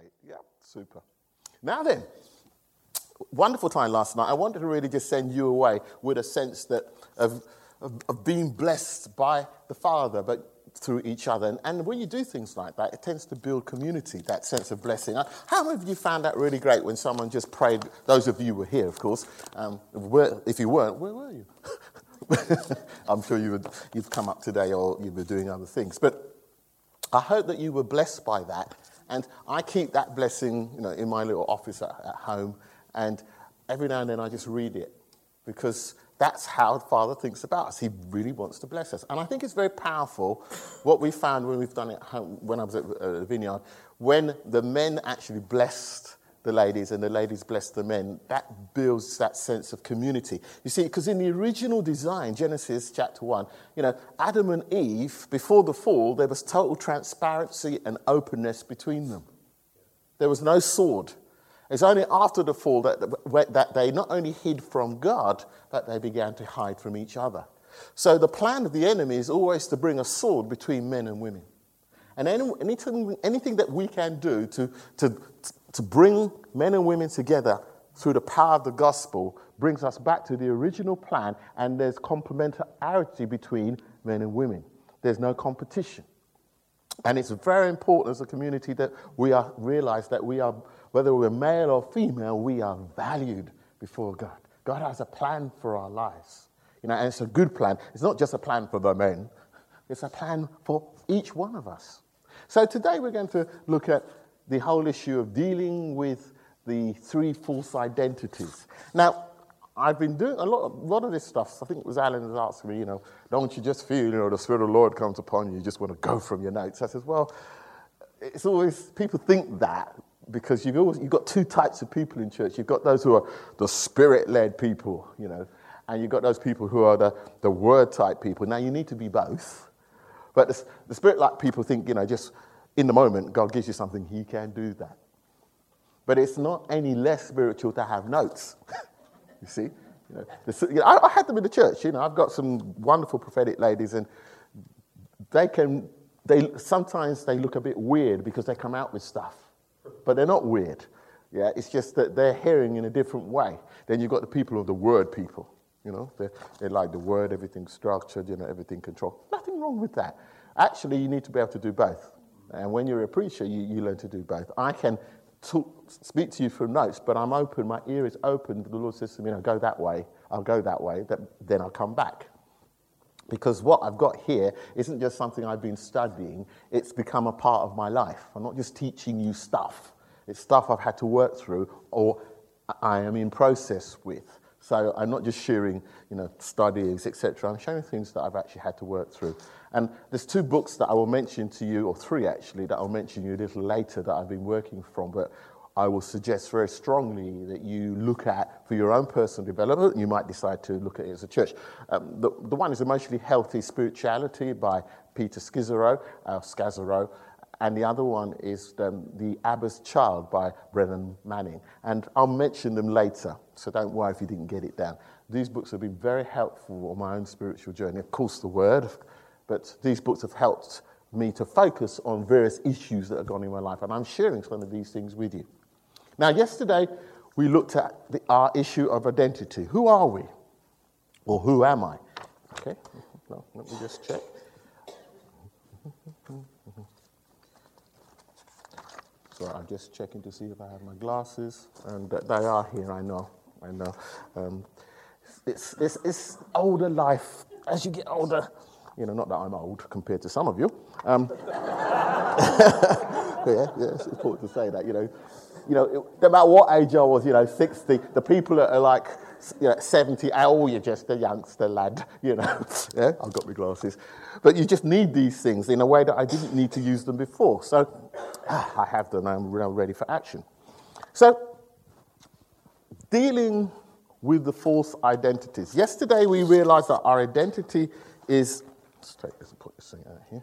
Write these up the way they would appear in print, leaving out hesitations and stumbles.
Great. Yeah, super. Now then, wonderful time last night. I wanted to really just send you away with a sense that of being blessed by the Father, but through each other. And when you do things like that, it tends to build community, that sense of blessing. How many of you found that really great when someone just prayed? Those of you who were here, of course. If you weren't, where were you? I'm sure you've come up today or you were doing other things. But I hope that you were blessed by that. And I keep that blessing, in my little office at home. And every now and then I just read it, because that's how the Father thinks about us. He really wants to bless us. And I think it's very powerful what we found when we've done it at home, when I was at the Vineyard, when the men actually blessed the ladies and the ladies blessed the men, that builds that sense of community. You see, because in the original design, Genesis chapter 1, Adam and Eve, before the fall, there was total transparency and openness between them. There was no sword. It's only after the fall that they not only hid from God, but they began to hide from each other. So the plan of the enemy is always to bring a sword between men and women. And anything that we can do to bring men and women together through the power of the gospel brings us back to the original plan, and there's complementarity between men and women. There's no competition. And it's very important as a community that we realize that we are, whether we're male or female, we are valued before God. God has a plan for our lives. And it's a good plan. It's not just a plan for the men. It's a plan for each one of us. So today we're going to look at the whole issue of dealing with the three false identities. Now, I've been doing a lot of this stuff. I think it was Alan who was asking me, don't you just feel, the Spirit of the Lord comes upon you, you just want to go from your notes. I says, well, it's always, people think that because you've got two types of people in church. You've got those who are the Spirit-led people, and you've got those people who are the Word-type people. Now, you need to be both. But the Spirit-like people think, just in the moment, God gives you something, He can do that. But it's not any less spiritual to have notes. You see? I had them in the church. I've got some wonderful prophetic ladies, and sometimes they look a bit weird because they come out with stuff. But they're not weird. Yeah, it's just that they're hearing in a different way. Then you've got the people of the Word people. They like the Word, everything structured, everything controlled. Nothing wrong with that. Actually, you need to be able to do both. And when you're a preacher, you learn to do both. I can speak to you from notes, but I'm open, my ear is open. The Lord says to me, go that way, I'll go that way, then I'll come back. Because what I've got here isn't just something I've been studying, it's become a part of my life. I'm not just teaching you stuff. It's stuff I've had to work through or I am in process with. So I'm not just sharing, studies, etc. I'm sharing things that I've actually had to work through. And there's two books that I will mention to you, or three actually, that I'll mention you a little later that I've been working from, but I will suggest very strongly that you look at for your own personal development. You might decide to look at it as a church. The one is Emotionally Healthy Spirituality by Peter Scazzaro, and the other one is The Abba's Child by Brennan Manning. And I'll mention them later, so don't worry if you didn't get it down. These books have been very helpful on my own spiritual journey. Of course, the Word, but these books have helped me to focus on various issues that have gone in my life, and I'm sharing some of these things with you. Now, yesterday, we looked at our issue of identity. Who are we? Or who am I? Okay, no, let me just check. So I'm just checking to see if I have my glasses, and they are here, I know. It's older life. As you get older, not that I'm old compared to some of you. Yeah, it's important to say that, no matter what age I was, 60, the people that are like, 70, you're just a youngster lad, yeah, I've got my glasses. But you just need these things in a way that I didn't need to use them before. So I have them, I'm ready for action. So, dealing with the false identities. Yesterday we realized that our identity is, let's take this and put this thing out here,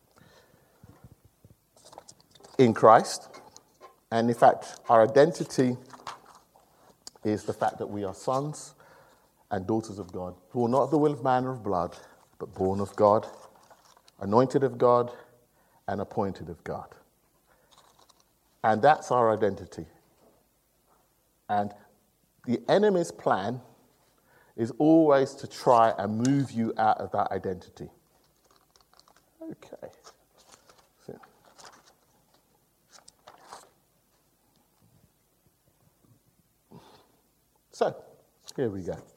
in Christ. And in fact, our identity is the fact that we are sons and daughters of God, who are not of the will of man or of blood, but born of God, anointed of God, and appointed of God. And that's our identity. And the enemy's plan is always to try and move you out of that identity. Okay. So, here we go.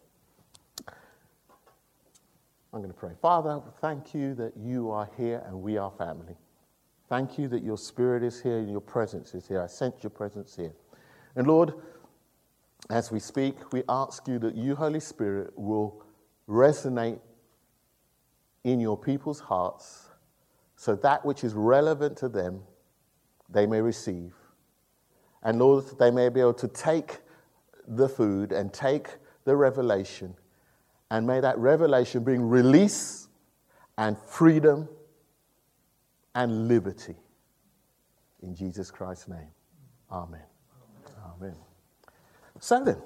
I'm going to pray. Father, thank you that you are here and we are family. Thank you that your spirit is here and your presence is here. I sense your presence here. And Lord, as we speak, we ask you that you, Holy Spirit, will resonate in your people's hearts so that which is relevant to them, they may receive. And Lord, they may be able to take the food and take the revelation, and may that revelation bring release and freedom and liberty. In Jesus Christ's name. Amen. Amen. So then,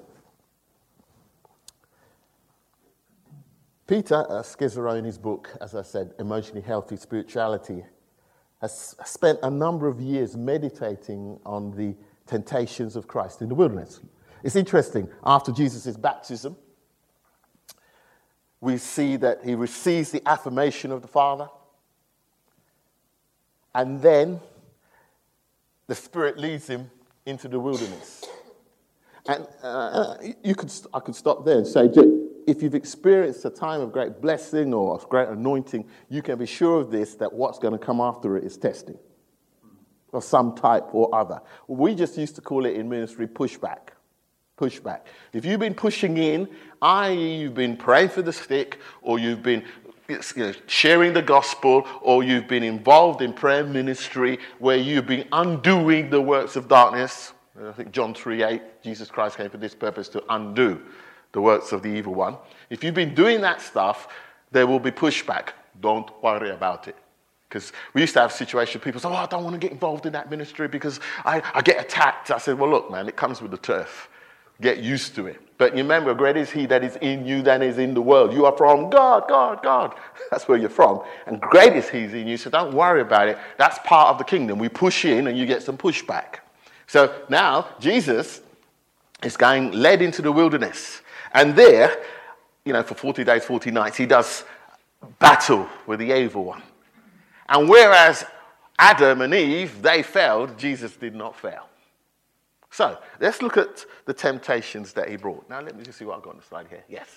Peter Scazzero, in his book, as I said, Emotionally Healthy Spirituality, has spent a number of years meditating on the temptations of Christ in the wilderness. It's interesting, after Jesus' baptism, we see that he receives the affirmation of the Father, and then the Spirit leads him into the wilderness. And I could stop there and say, if you've experienced a time of great blessing or of great anointing, you can be sure of this, that what's going to come after it is testing of some type or other. We just used to call it in ministry pushback. Pushback. If you've been pushing in, i.e. you've been praying for the stick, or you've been sharing the gospel, or you've been involved in prayer ministry where you've been undoing the works of darkness. I think John 3:8, Jesus Christ came for this purpose, to undo the works of the evil one. If you've been doing that stuff, there will be pushback. Don't worry about it. Because we used to have situations, people say, I don't want to get involved in that ministry because I get attacked. I said, well, look, man, it comes with the turf. Get used to it. But remember, greater is he that is in you than is in the world. You are from God, God, God. That's where you're from. And great is he in you, so don't worry about it. That's part of the kingdom. We push in and you get some pushback. So now Jesus is led into the wilderness. And there, for 40 days, 40 nights, he does battle with the evil one. And whereas Adam and Eve, they failed, Jesus did not fail. So, let's look at the temptations that he brought. Now, let me just see what I've got on the slide here. Yes.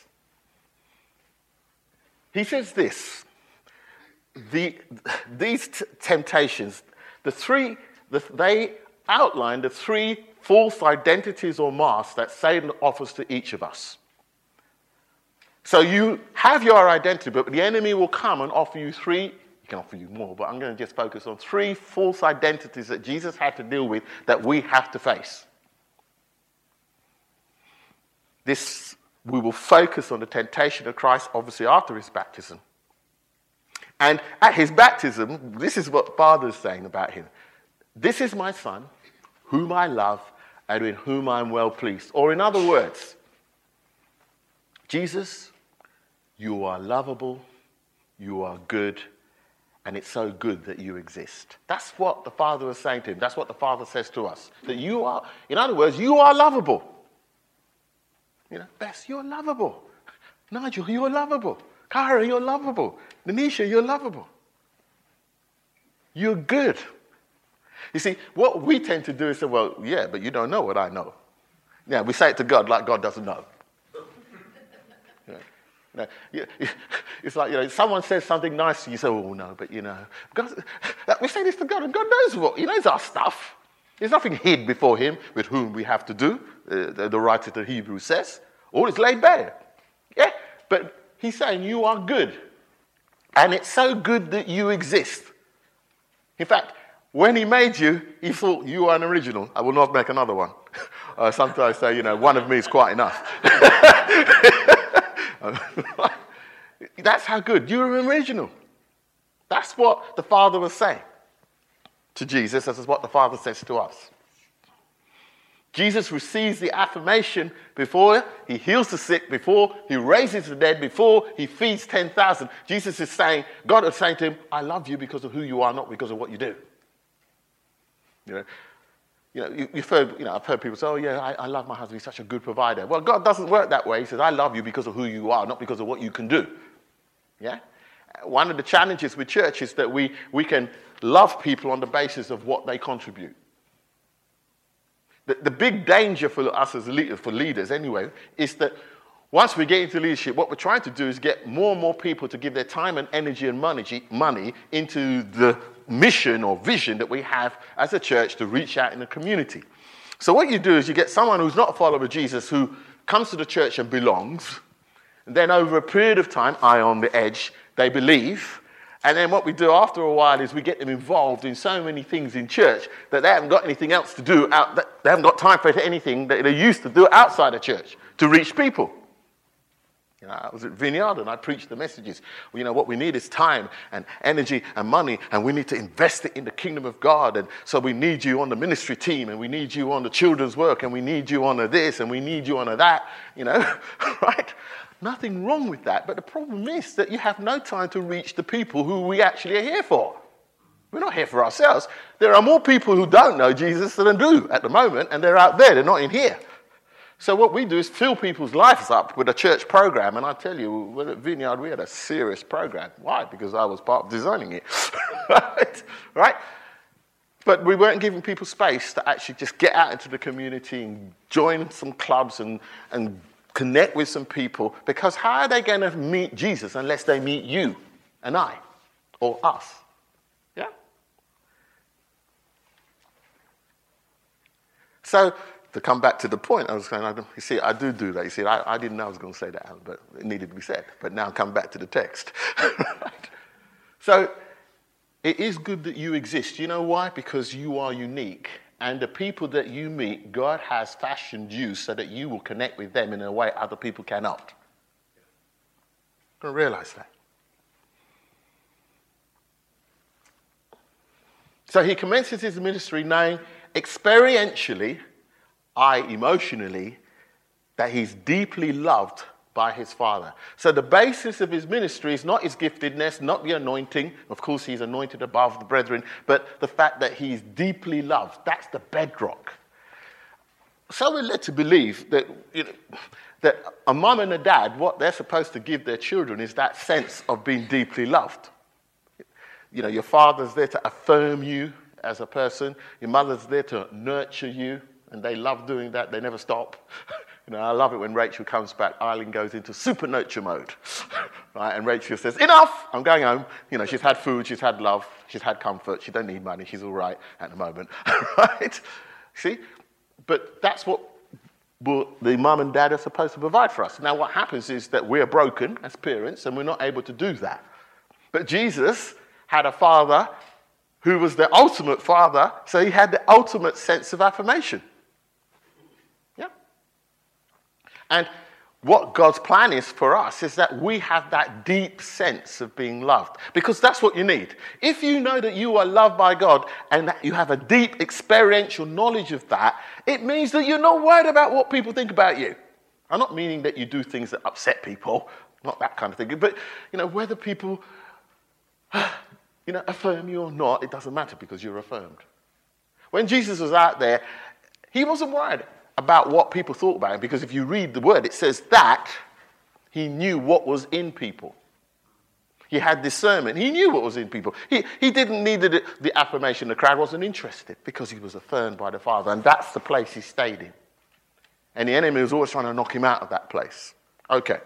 He says this. These temptations, they outline the three false identities or masks that Satan offers to each of us. So you have your identity, but the enemy will come and offer you three. He can offer you more, but I'm going to just focus on three false identities that Jesus had to deal with that we have to face. We will focus on the temptation of Christ, obviously, after his baptism. And at his baptism, this is what the Father is saying about him. This is my Son, whom I love, and in whom I am well pleased. Or in other words, Jesus, you are lovable, you are good, and it's so good that you exist. That's what the Father was saying to him. That's what the Father says to us. That you are, in other words, you are lovable. Bess, you're lovable. Nigel, you're lovable. Cara, you're lovable. Nanisha, you're lovable. You're good. You see, what we tend to do is say, well, yeah, but you don't know what I know. Yeah, we say it to God like God doesn't know. It's like, someone says something nice to you, say, oh, no, but God, we say this to God, and God knows He knows our stuff. There's nothing hid before him with whom we have to do, the writer to Hebrews says. All is laid bare. Yeah, but he's saying you are good. And it's so good that you exist. In fact, when he made you, he thought you are an original. I will not make another one. Sometimes I say, one of me is quite enough. That's how good. You're an original. That's what the Father was saying to Jesus. This is what the Father says to us. Jesus receives the affirmation before he heals the sick, before he raises the dead, before he feeds 10,000. Jesus is saying, God is saying to him, I love you because of who you are, not because of what you do. You've heard, I've heard people say, oh yeah, I love my husband, he's such a good provider. Well, God doesn't work that way. He says, I love you because of who you are, not because of what you can do. Yeah? One of the challenges with church is that we can love people on the basis of what they contribute. The big danger for us as leaders, for leaders anyway, is that once we get into leadership, what we're trying to do is get more and more people to give their time and energy and money into the mission or vision that we have as a church to reach out in the community. So what you do is you get someone who's not a follower of Jesus who comes to the church and belongs, and then over a period of time, eye on the edge, they believe. And then what we do after a while is we get them involved in so many things in church that they haven't got anything else to do. They haven't got time for anything that they used to do outside of church to reach people. I was at Vineyard and I preached the messages. What we need is time and energy and money, and we need to invest it in the kingdom of God. And so we need you on the ministry team, and we need you on the children's work, and we need you on this, and we need you on that, right? Nothing wrong with that. But the problem is that you have no time to reach the people who we actually are here for. We're not here for ourselves. There are more people who don't know Jesus than do at the moment, and they're out there. They're not in here. So what we do is fill people's lives up with a church program. And I tell you, at Vineyard, we had a serious program. Why? Because I was part of designing it. Right? But we weren't giving people space to actually just get out into the community and join some clubs and connect with some people. Because how are they going to meet Jesus unless they meet you and I or us? Yeah? So to come back to the point, I was saying, you see, I do that. You see, I didn't know I was going to say that, but it needed to be said. But now come back to the text. Right? So it is good that you exist. You know why? Because you are unique. And the people that you meet, God has fashioned you so that you will connect with them in a way other people cannot. You've got to realize that. So he commences his ministry knowing experientially, emotionally, that he's deeply loved by his Father. So the basis of his ministry is not his giftedness, not the anointing. Of course, he's anointed above the brethren, but the fact that he's deeply loved. That's the bedrock. So we're led to believe that, that a mum and a dad, what they're supposed to give their children is that sense of being deeply loved. Your father's there to affirm you as a person. Your mother's there to nurture you. And they love doing that. They never stop. I love it when Rachel comes back. Eileen goes into super nurture mode. Right? And Rachel says, enough, I'm going home. She's had food, she's had love, she's had comfort. She don't need money. She's all right at the moment. Right? See? But that's what the mum and dad are supposed to provide for us. Now, what happens is that we're broken as parents and we're not able to do that. But Jesus had a father who was the ultimate father, so he had the ultimate sense of affirmation. And what God's plan is for us is that we have that deep sense of being loved. Because that's what you need. If you know that you are loved by God and that you have a deep experiential knowledge of that, it means that you're not worried about what people think about you. I'm not meaning that you do things that upset people, not that kind of thing. But, whether people, affirm you or not, it doesn't matter because you're affirmed. When Jesus was out there, he wasn't worried about what people thought about him, because if you read the word, it says that he knew what was in people. He had discernment. He knew what was in people. He didn't need the affirmation. The crowd wasn't interested because he was affirmed by the Father, and that's the place he stayed in. And the enemy was always trying to knock him out of that place. Okay.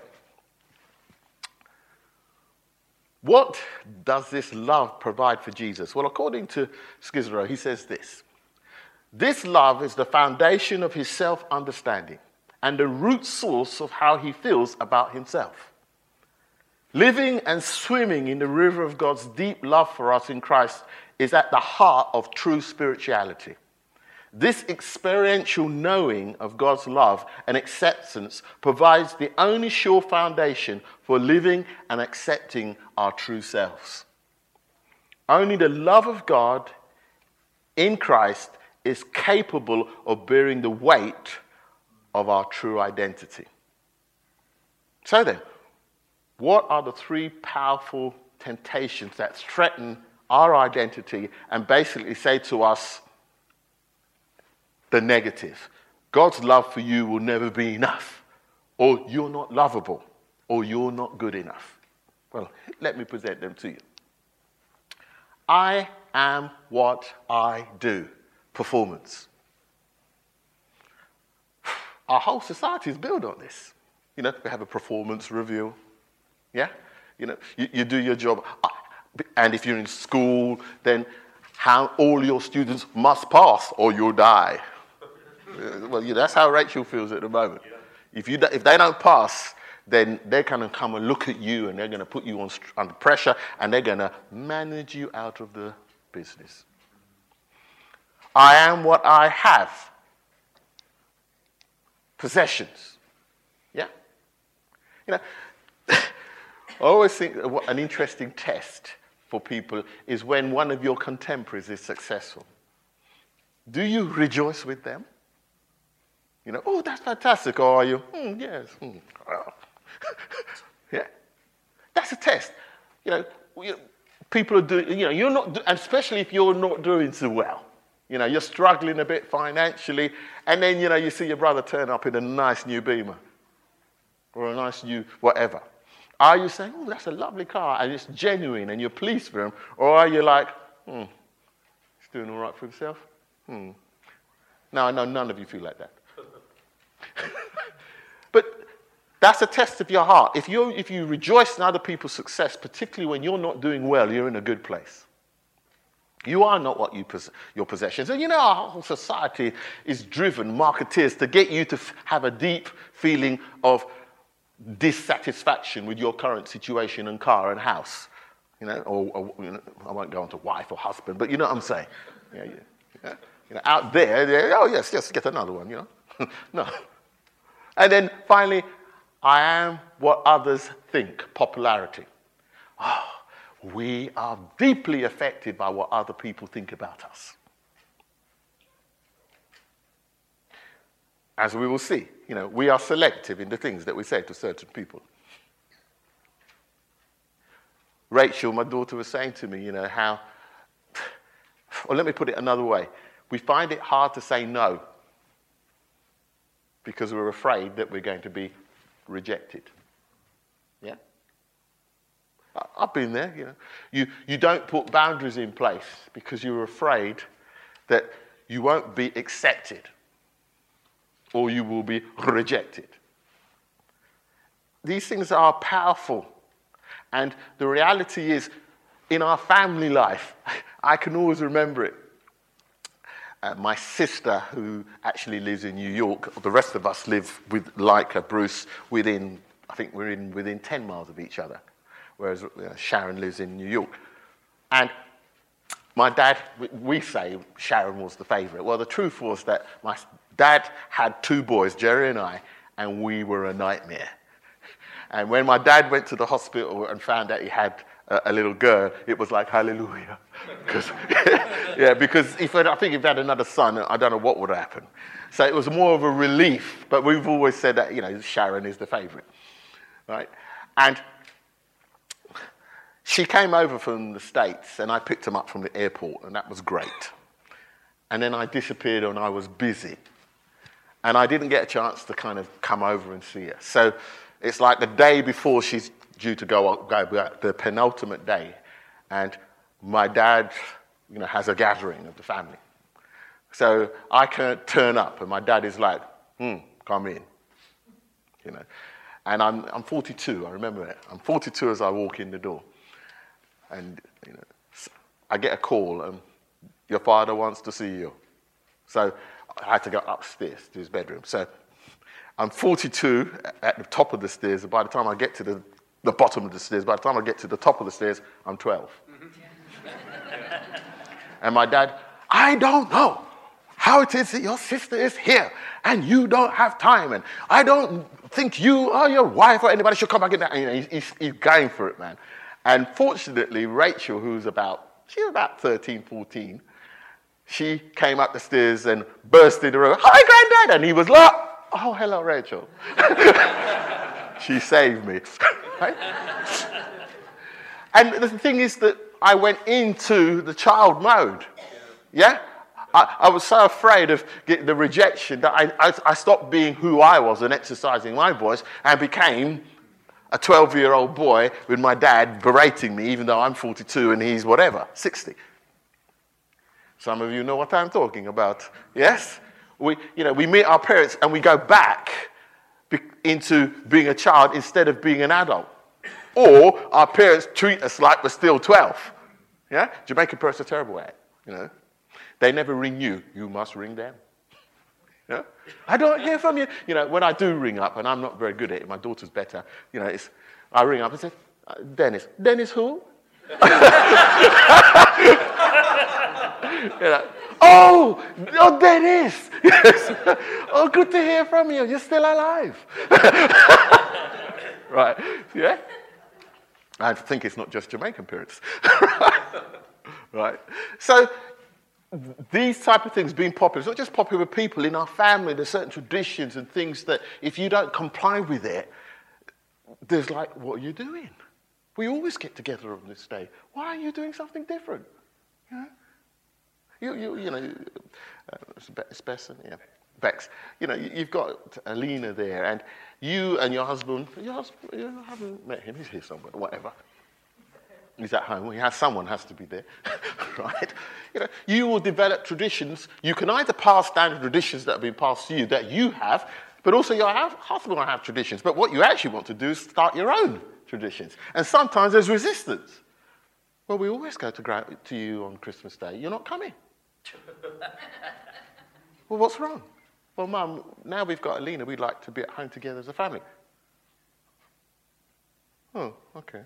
What does this love provide for Jesus? Well, according to Scazzero, he says this. This love is the foundation of his self-understanding and the root source of how he feels about himself. Living and swimming in the river of God's deep love for us in Christ is at the heart of true spirituality. This experiential knowing of God's love and acceptance provides the only sure foundation for living and accepting our true selves. Only the love of God in Christ is capable of bearing the weight of our true identity. So then, what are the three powerful temptations that threaten our identity and basically say to us, the negative. God's love for you will never be enough, or you're not lovable, or you're not good enough. Well, let me present them to you. I am what I do. Performance. Our whole society is built on this. We have a performance review. Yeah? You do your job. And if you're in school, then how all your students must pass or you'll die. Well, that's how Rachel feels at the moment. If they don't pass, then they're going to come and look at you and they're going to put you under pressure and they're going to manage you out of the business. I am what I have. Possessions. Yeah? I always think an interesting test for people is when one of your contemporaries is successful. Do you rejoice with them? Oh, that's fantastic. Or are you? Yes. Yeah. That's a test. People are doing, you're not, and especially if you're not doing so well. You're struggling a bit financially, and then, you see your brother turn up in a nice new Beamer or a nice new whatever. Are you saying, oh, that's a lovely car, and it's genuine, and you're pleased for him? Or are you like, he's doing all right for himself? No, I know none of you feel like that. But that's a test of your heart. If you rejoice in other people's success, particularly when you're not doing well, you're in a good place. You are not what your possessions. And our whole society is driven, marketeers, to get you to have a deep feeling of dissatisfaction with your current situation and car and house. Or I won't go on to wife or husband, but you know what I'm saying. Yeah. Out there, oh yes, get another one, No. And then finally, I am what others think, popularity. We are deeply affected by what other people think about us. As we will see, we are selective in the things that we say to certain people. Rachel, my daughter, was saying to me, how, or let me put it another way, we find it hard to say no because we're afraid that we're going to be rejected. Yeah? I've been there, You don't put boundaries in place because you're afraid that you won't be accepted or you will be rejected. These things are powerful. And the reality is, in our family life, I can always remember it. My sister, who actually lives in New York, the rest of us live with, like Bruce, within 10 miles of each other, whereas Sharon lives in New York. And my dad, we say Sharon was the favourite. Well, the truth was that my dad had two boys, Jerry and I, and we were a nightmare. And when my dad went to the hospital and found out he had a little girl, it was like, hallelujah. Because I think if he had another son, I don't know what would happen. So it was more of a relief, but we've always said that, Sharon is the favourite, right? And she came over from the States, and I picked him up from the airport, and that was great. And then I disappeared, and I was busy. And I didn't get a chance to kind of come over and see her. So it's like the day before she's due to go back, the penultimate day, and my dad, has a gathering of the family. So I can't turn up, and my dad is like, come in, And I'm 42, I remember it. I'm 42 as I walk in the door. And, I get a call, and your father wants to see you. So I had to go upstairs to his bedroom. So I'm 42 at the top of the stairs, and by the time I get to the bottom of the stairs, by the time I get to the top of the stairs, I'm 12. And my dad, I don't know how it is that your sister is here, and you don't have time, and I don't think you or your wife or anybody should come back in there. He's going for it, man. And fortunately, Rachel, she was about 13, 14, she came up the stairs and burst in the room, hi, Granddad! And he was like, oh, hello, Rachel. She saved me. Right? And the thing is that I went into the child mode. Yeah? I was so afraid of getting the rejection that I stopped being who I was and exercising my voice and became a 12-year-old boy with my dad berating me, even though I'm 42 and he's whatever, 60. Some of you know what I'm talking about. Yes? We meet our parents and we go back into being a child instead of being an adult. Or our parents treat us like we're still 12. Yeah? Jamaican parents are terrible at it, They never ring you. You must ring them. Yeah? I don't hear from you. When I do ring up, and I'm not very good at it, my daughter's better, I ring up and say, Dennis. Dennis who? Oh, Dennis. Yes. Oh, good to hear from you. You're still alive. Right. Yeah? I think it's not just Jamaican parents. Right. So these type of things being popular, it's not just popular with people in our family. There's certain traditions and things that if you don't comply with it, there's like, what are you doing? We always get together on this day. Why are you doing something different? Bex, yeah. Bex, you've got Alina there, and you and your husband, I haven't met him, he's here somewhere, whatever. He's at home, someone has to be there, right? You will develop traditions. You can either pass down the traditions that have been passed to you that you have, but also your husband will have traditions. But what you actually want to do is start your own traditions. And sometimes there's resistance. Well, we always go to you on Christmas Day. You're not coming. Well, what's wrong? Well, Mum, now we've got Alina, we'd like to be at home together as a family. Oh, okay.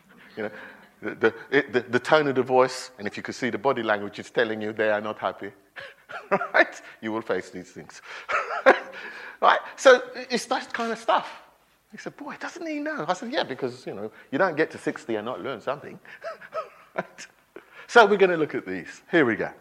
The tone of the voice, and if you could see the body language, is telling you they are not happy. Right? You will face these things. Right? So it's that kind of stuff. He said, boy, doesn't he know? I said, yeah, because, you don't get to 60 and not learn something. Right? So we're going to look at these. Here we go.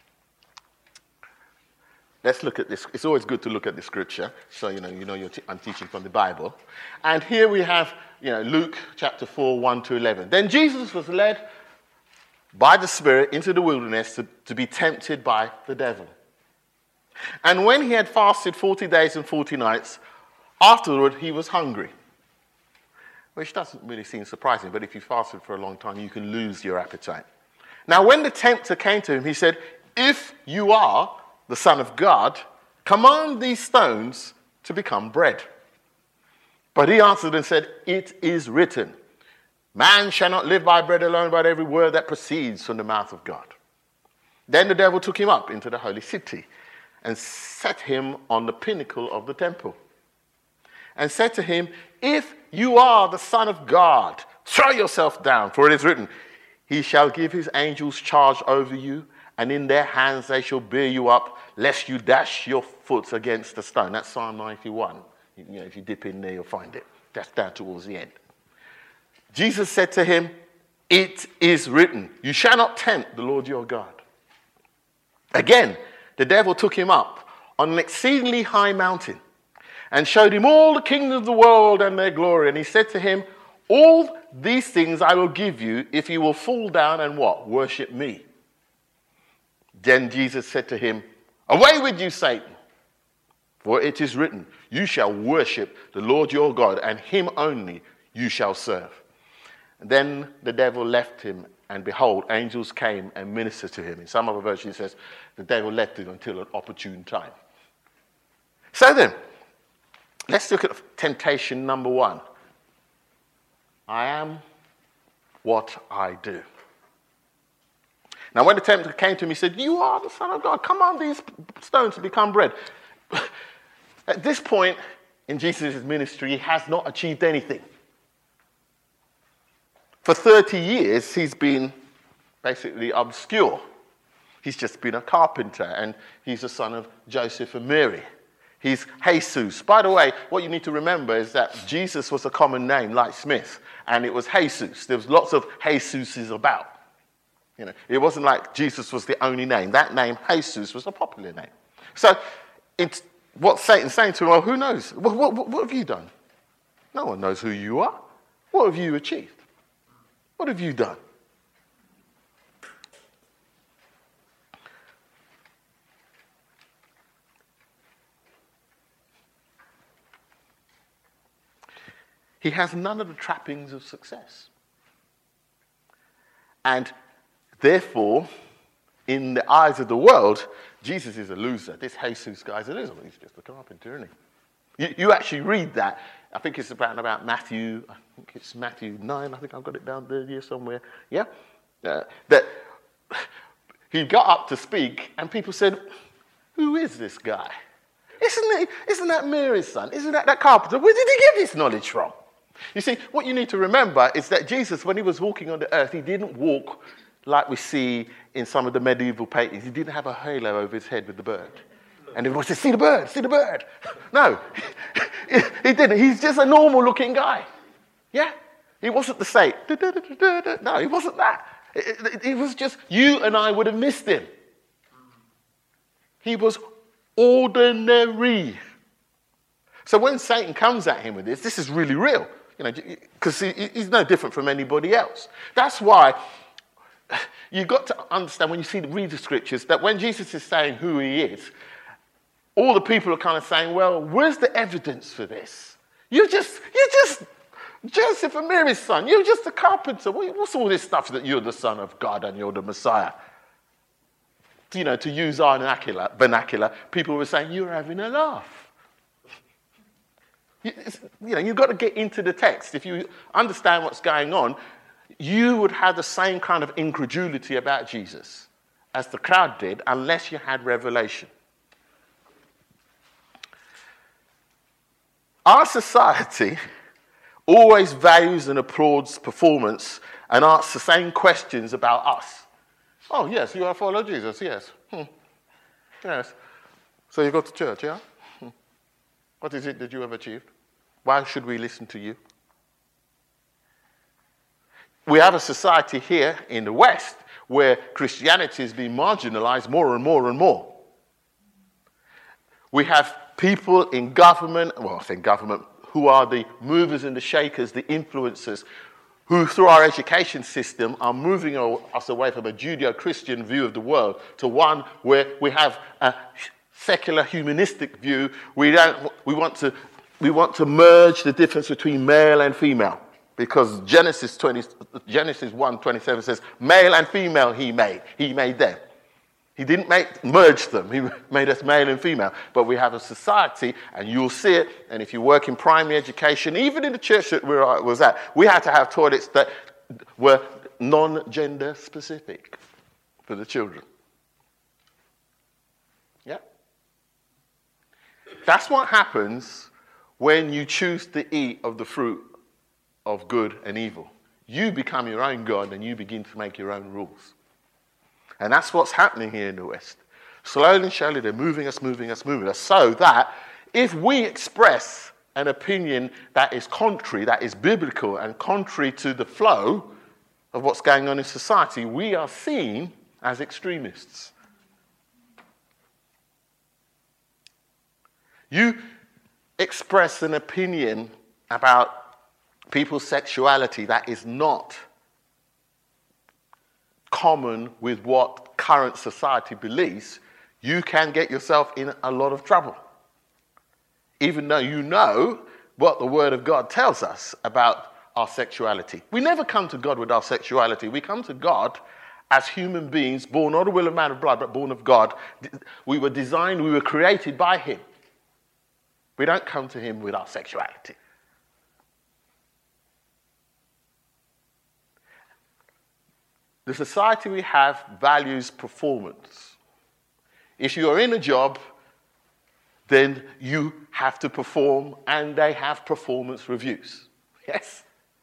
Let's look at this. It's always good to look at the scripture, so I'm teaching from the Bible. And here we have, Luke chapter 4, 1 to 11. Then Jesus was led by the Spirit into the wilderness to be tempted by the devil. And when he had fasted 40 days and 40 nights, afterward he was hungry. Which doesn't really seem surprising, but if you fasted for a long time, you can lose your appetite. Now when the tempter came to him, he said, if you are the Son of God, command these stones to become bread. But he answered and said, it is written, man shall not live by bread alone, but every word that proceeds from the mouth of God. Then the devil took him up into the holy city and set him on the pinnacle of the temple and said to him, if you are the Son of God, throw yourself down, for it is written, he shall give his angels charge over you, and in their hands they shall bear you up, lest you dash your foot against a stone. That's Psalm 91. If you dip in there, you'll find it. That's down towards the end. Jesus said to him, it is written, you shall not tempt the Lord your God. Again, the devil took him up on an exceedingly high mountain and showed him all the kingdoms of the world and their glory. And he said to him, all these things I will give you if you will fall down and what? Worship me. Then Jesus said to him, away with you, Satan, for it is written, you shall worship the Lord your God, and him only you shall serve. And then the devil left him, and behold, angels came and ministered to him. In some other versions it says, the devil left him until an opportune time. So then, let's look at temptation number 1. I am what I do. Now, when the tempter came to him, he said, you are the Son of God. Come on, these stones to become bread. At this point in Jesus' ministry, he has not achieved anything. For 30 years, he's been basically obscure. He's just been a carpenter, and he's the son of Joseph and Mary. He's Jesus. By the way, what you need to remember is that Jesus was a common name, like Smith, and it was Jesus. There was lots of Jesuses about. It wasn't like Jesus was the only name. That name, Jesus, was a popular name. So, it's what Satan's saying to him, well, who knows? What have you done? No one knows who you are. What have you achieved? What have you done? He has none of the trappings of success. And therefore, in the eyes of the world, Jesus is a loser. This Jesus guy's a loser. He's just a carpenter, isn't he? You actually read that. I think it's about Matthew. I think it's Matthew 9. I think I've got it down there here somewhere. Yeah? That he got up to speak, and people said, who is this guy? Isn't that Mary's son? Isn't that carpenter? Where did he get this knowledge from? You see, what you need to remember is that Jesus, when he was walking on the earth, he didn't walk like we see in some of the medieval paintings. He didn't have a halo over his head with the bird. And everyone said, see the bird, see the bird. No, he didn't. He's just a normal looking guy. Yeah? He wasn't the saint. No, he wasn't that. It was just, you and I would have missed him. He was ordinary. So when Satan comes at him with this is really real. Because he's no different from anybody else. That's why you've got to understand when you read the scriptures that when Jesus is saying who he is, all the people are kind of saying, well, where's the evidence for this? You're just Joseph and Mary's son. You're just a carpenter. What's all this stuff that you're the son of God and you're the Messiah? To use our vernacular, people were saying, you're having a laugh. You've got to get into the text. If you understand what's going on, you would have the same kind of incredulity about Jesus as the crowd did, unless you had revelation. Our society always values and applauds performance and asks the same questions about us. Oh, yes, you are follow Jesus, yes. Yes. So you go to church, yeah? What is it that you have achieved? Why should we listen to you? We have a society here in the West where Christianity is being marginalized more and more and more. We have people in government, who are the movers and the shakers, the influencers, who through our education system are moving us away from a Judeo-Christian view of the world to one where we have a secular humanistic view. We want to merge the difference between male and female, because Genesis 1:27 says, male and female he made them. He didn't merge them. He made us male and female. But we have a society, and you'll see it, and if you work in primary education, even in the church that I was at, we had to have toilets that were non-gender specific for the children. Yeah? That's what happens when you choose to eat of the fruit of good and evil. You become your own God, and you begin to make your own rules. And that's what's happening here in the West. Slowly and surely, they're moving us, so that if we express an opinion that is contrary, that is biblical and contrary to the flow of what's going on in society, we are seen as extremists. You express an opinion about people's sexuality that is not common with what current society believes, you can get yourself in a lot of trouble. Even though you know what the Word of God tells us about our sexuality. We never come to God with our sexuality. We come to God as human beings, born not of will of man of blood, but born of God. We were designed, we were created by Him. We don't come to Him with our sexuality. The society we have values performance. If you are in a job, then you have to perform, and they have performance reviews. Yes?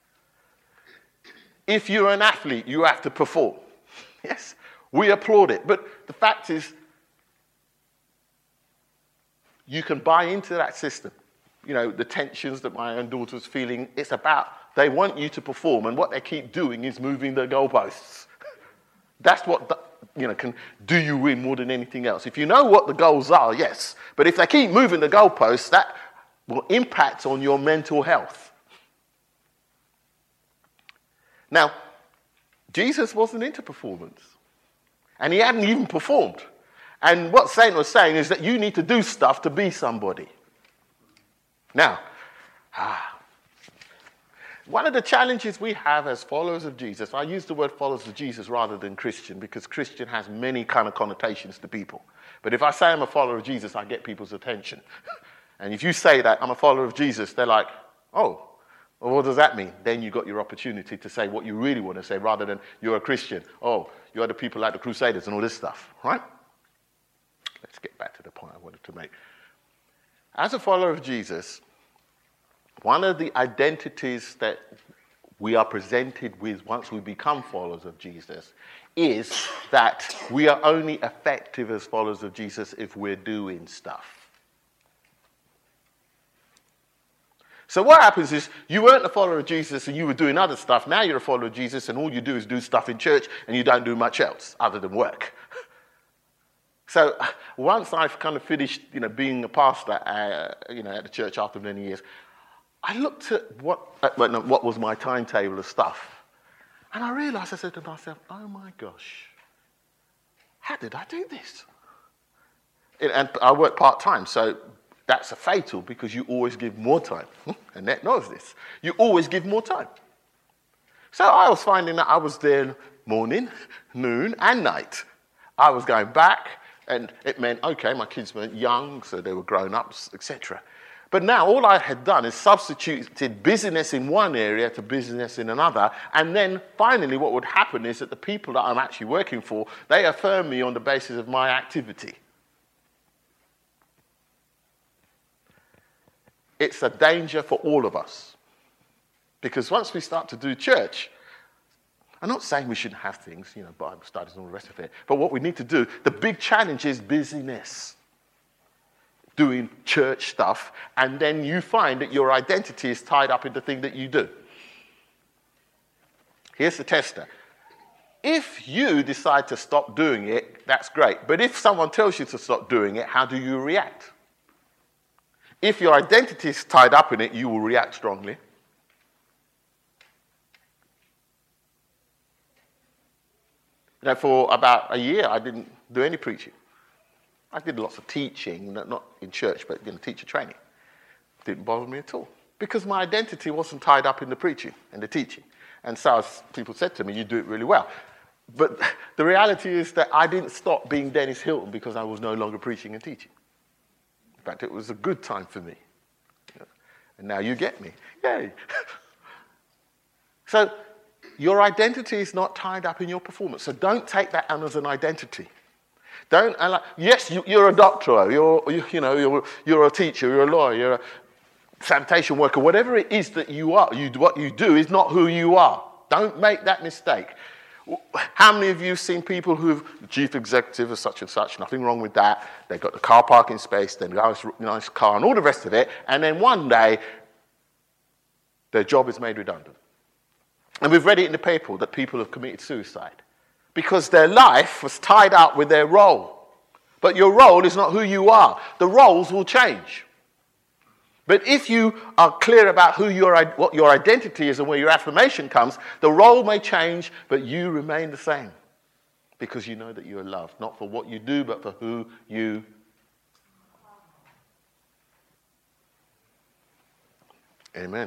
If you're an athlete, you have to perform. Yes? We applaud it. But the fact is, you can buy into that system. The tensions that my own daughter's feeling, it's about, they want you to perform, and what they keep doing is moving the goalposts. That's what, can do you win more than anything else. If you know what the goals are, yes. But if they keep moving the goalposts, that will impact on your mental health. Now, Jesus wasn't into performance. And he hadn't even performed. And what Satan was saying is that you need to do stuff to be somebody. Now, One of the challenges we have as followers of Jesus, I use the word followers of Jesus rather than Christian because Christian has many kind of connotations to people. But if I say I'm a follower of Jesus, I get people's attention. And if you say that I'm a follower of Jesus, they're like, oh, well, what does that mean? Then you got your opportunity to say what you really want to say rather than you're a Christian. Oh, you're the people like the Crusaders and all this stuff, right? Let's get back to the point I wanted to make. As a follower of Jesus, one of the identities that we are presented with once we become followers of Jesus is that we are only effective as followers of Jesus if we're doing stuff. So what happens is you weren't a follower of Jesus and you were doing other stuff. Now you're a follower of Jesus and all you do is do stuff in church and you don't do much else other than work. So once I've kind of finished, being a pastor, at the church after many years, I looked at what was my timetable of stuff. And I realized, I said to myself, oh my gosh, how did I do this? And I work part-time, so that's a fatal because you always give more time. Annette knows this. You always give more time. So I was finding that I was there morning, noon, and night. I was going back, and it meant, okay, my kids weren't young, so they were grown-ups, etc. But now all I had done is substituted busyness in one area to busyness in another. And then finally what would happen is that the people that I'm actually working for, they affirm me on the basis of my activity. It's a danger for all of us. Because once we start to do church, I'm not saying we shouldn't have things, Bible studies and all the rest of it. But what we need to do, the big challenge is busyness. Doing church stuff, and then you find that your identity is tied up in the thing that you do. Here's the tester. If you decide to stop doing it, that's great. But if someone tells you to stop doing it, how do you react? If your identity is tied up in it, you will react strongly. For about a year, I didn't do any preaching. I did lots of teaching, not in church, but teacher training. Didn't bother me at all. Because my identity wasn't tied up in the preaching and the teaching. And so as people said to me, you do it really well. But the reality is that I didn't stop being Dennis Hilton because I was no longer preaching and teaching. In fact, it was a good time for me. And now you get me. Yay. So your identity is not tied up in your performance. So don't take that as an identity. Don't, yes, you're a doctor, you're a teacher, you're a lawyer, you're a sanitation worker, whatever it is that you are, what you do is not who you are. Don't make that mistake. How many of you have seen people who've, the chief executive of such and such, nothing wrong with that, they've got the car parking space, then the nice car and all the rest of it, and then one day their job is made redundant. And we've read it in the paper that people have committed suicide because their life was tied up with their role. But your role is not who you are. The roles will change. But if you are clear about what your identity is and where your affirmation comes, the role may change, but you remain the same. Because you know that you are loved, not for what you do, but for who you are. Amen.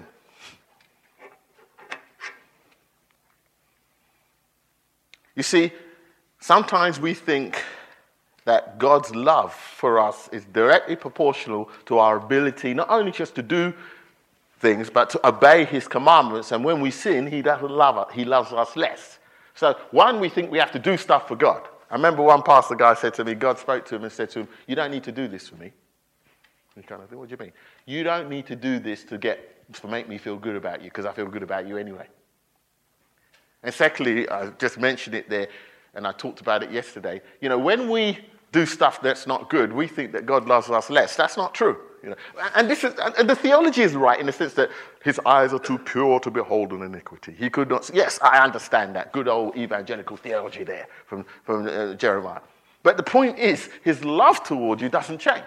You see, sometimes we think that God's love for us is directly proportional to our ability not only just to do things, but to obey his commandments. And when we sin, he doesn't love us. He loves us less. So, one, we think we have to do stuff for God. I remember one pastor guy said to me, God spoke to him and said to him, you don't need to do this for me. He kind of thought, what do you mean? You don't need to do this to make me feel good about you, because I feel good about you anyway. And secondly, I just mentioned it there, and I talked about it yesterday. When we do stuff that's not good, we think that God loves us less. That's not true. And the theology is right in the sense that his eyes are too pure to behold an iniquity. He could not. Yes, I understand that. Good old evangelical theology there from Jeremiah. But the point is, his love toward you doesn't change.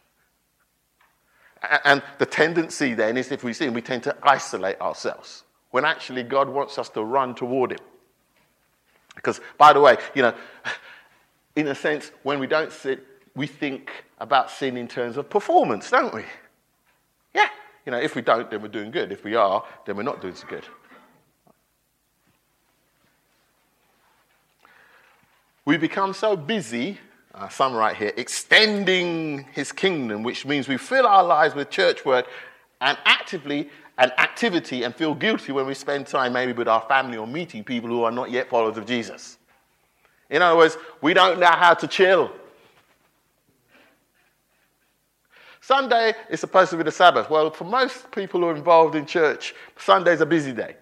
And the tendency then is, if we sin, we tend to isolate ourselves, when actually God wants us to run toward him. Because, by the way, in a sense, when we don't sin, we think about sin in terms of performance, don't we? Yeah, If we don't, then we're doing good. If we are, then we're not doing so good. We become so busy, some right here, extending his kingdom, which means we fill our lives with church work and activity and feel guilty when we spend time maybe with our family or meeting people who are not yet followers of Jesus. In other words, we don't know how to chill. Sunday is supposed to be the Sabbath. Well, for most people who are involved in church, Sunday's a busy day.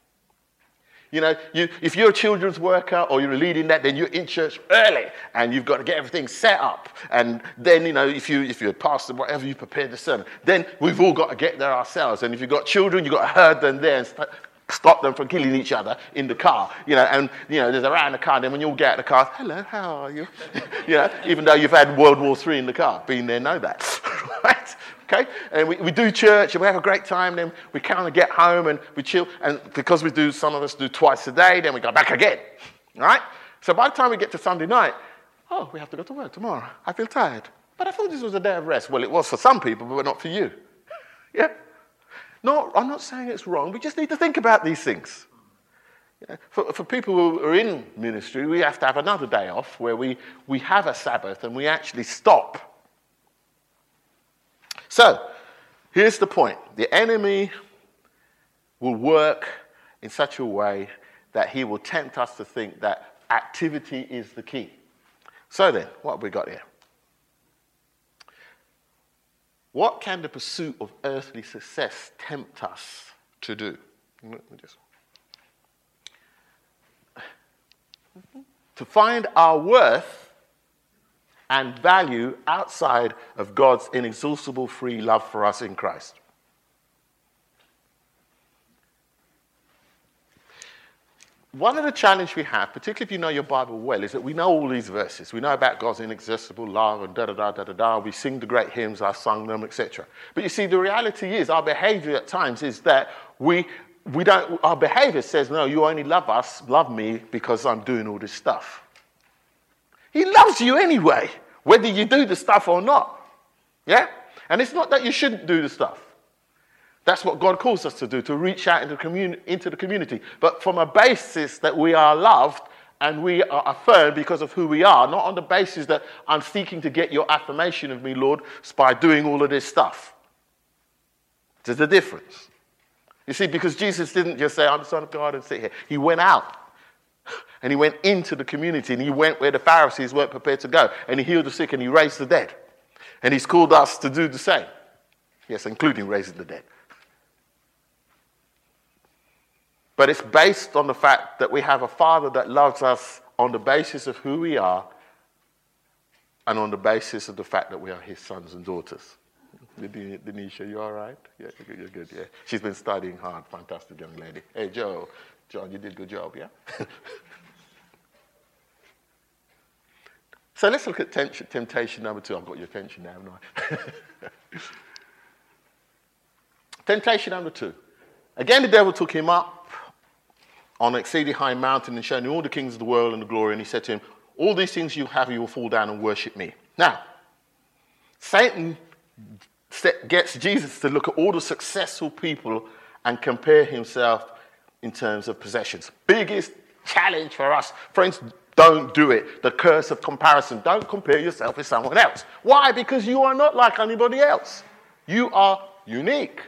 If you're a children's worker or you're leading that, then you're in church early and you've got to get everything set up. And then, if you're a pastor, whatever, you prepare the sermon. Then we've all got to get there ourselves. And if you've got children, you've got to herd them there and stop them from killing each other in the car. There's around the car. And then when you all get out of the car, hello, how are you? Even though you've had World War III in the car. Been there, know that. Right? Okay, and we do church and we have a great time. Then we kind of get home and we chill. And because some of us do twice a day, then we go back again. All right? So by the time we get to Sunday night, we have to go to work tomorrow. I feel tired. But I thought this was a day of rest. Well, it was for some people, but not for you. Yeah? No, I'm not saying it's wrong. We just need to think about these things. For people who are in ministry, we have to have another day off where we have a Sabbath and we actually stop. So, here's the point. The enemy will work in such a way that he will tempt us to think that activity is the key. So then, what have we got here? What can the pursuit of earthly success tempt us to do? To find our worth and value outside of God's inexhaustible free love for us in Christ. One of the challenges we have, particularly if you know your Bible well, is that we know all these verses. We know about God's inexhaustible love and da-da-da-da-da-da. We sing the great hymns, I've sung them, etc. But you see, the reality is our behavior at times is that our behavior says, no, you only love me because I'm doing all this stuff. He loves you anyway, whether you do the stuff or not. Yeah? And it's not that you shouldn't do the stuff. That's what God calls us to do, to reach out into the community. But from a basis that we are loved and we are affirmed because of who we are, not on the basis that I'm seeking to get your affirmation of me, Lord, by doing all of this stuff. There's a difference. You see, because Jesus didn't just say, I'm the Son of God and sit here. He went out. And he went into the community and he went where the Pharisees weren't prepared to go. And he healed the sick and he raised the dead. And he's called us to do the same. Yes, including raising the dead. But it's based on the fact that we have a Father that loves us on the basis of who we are and on the basis of the fact that we are his sons and daughters. Denisha, you all right? Yeah, you're good, yeah. She's been studying hard. Fantastic young lady. Hey, John, you did a good job, yeah? So let's look at temptation number 2. I've got your attention now, haven't I? Temptation number 2. Again, the devil took him up on an exceedingly high mountain and showed him all the kings of the world and the glory. And he said to him, all these things you have, you will fall down and worship me. Now, Satan gets Jesus to look at all the successful people and compare himself in terms of possessions. Biggest challenge for us. Friends, don't do it. The curse of comparison. Don't compare yourself with someone else. Why? Because you are not like anybody else. You are unique.